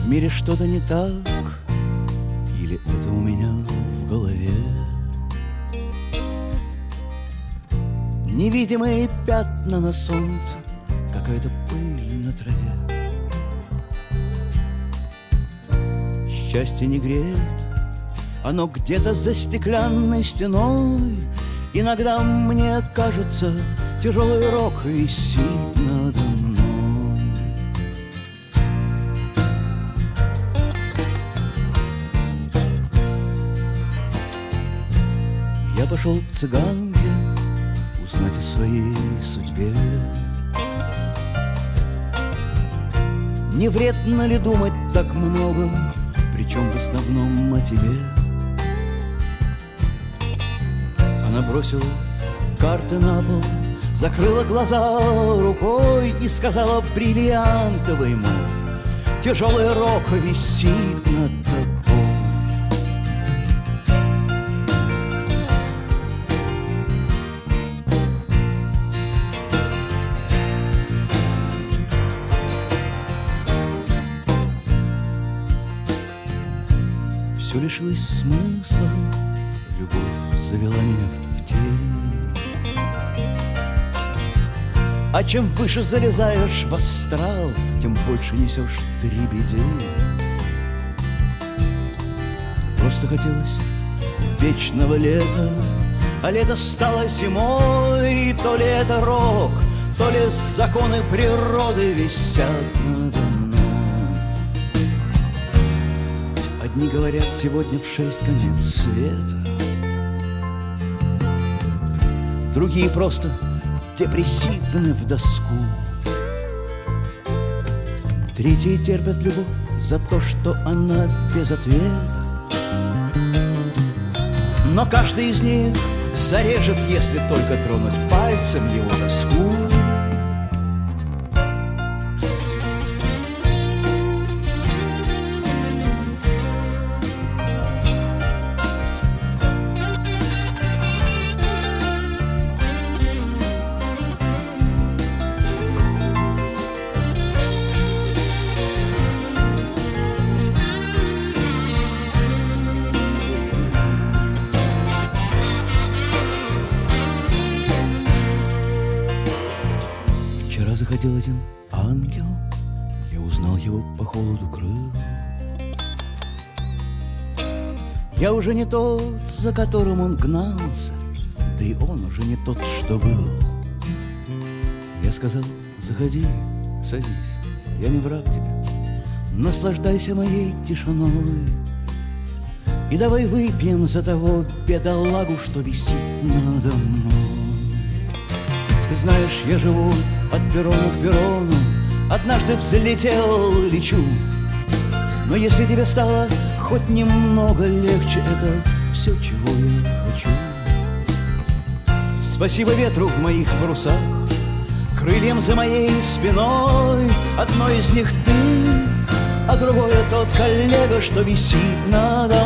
мире что-то не так, или это у меня в голове? Невидимые пятна на солнце, какая-то пыль на траве. Счастье не греет, оно где-то за стеклянной стеной. Иногда мне кажется, тяжелый рок висит надо мной. Я пошел к цыганке узнать о своей судьбе. Не вредно ли думать так много, причем в основном о тебе? Она бросила карты на пол, закрыла глаза рукой и сказала: бриллиантовый мой, тяжелый рок висит над тобой. Все лишилось смысла, любовь завела меня в тень. А чем выше залезаешь в астрал, тем больше несешь дребедей. Просто хотелось вечного лета, а лето стало зимой. То ли это рок, то ли законы природы висят надо мной. Одни говорят, сегодня в 6 конец света, другие просто депрессивны в доску. Третьи терпят любовь за то, что она без ответа. Но каждый из них зарежет, если только тронуть пальцем его тоску. Вчера заходил один ангел, я узнал его по холоду крыл. Я уже не тот, за которым он гнался, да и он уже не тот, что был. Я сказал: заходи, садись, я не враг тебе, наслаждайся моей тишиной. И давай выпьем за того бедолагу, что висит надо мной. Ты знаешь, я живу от перрона к перрону, однажды взлетел и лечу. Но если тебе стало хоть немного легче, это все, чего я хочу. Спасибо ветру в моих парусах, крыльям за моей спиной. Одно из них ты, а другое тот коллега, что висит надо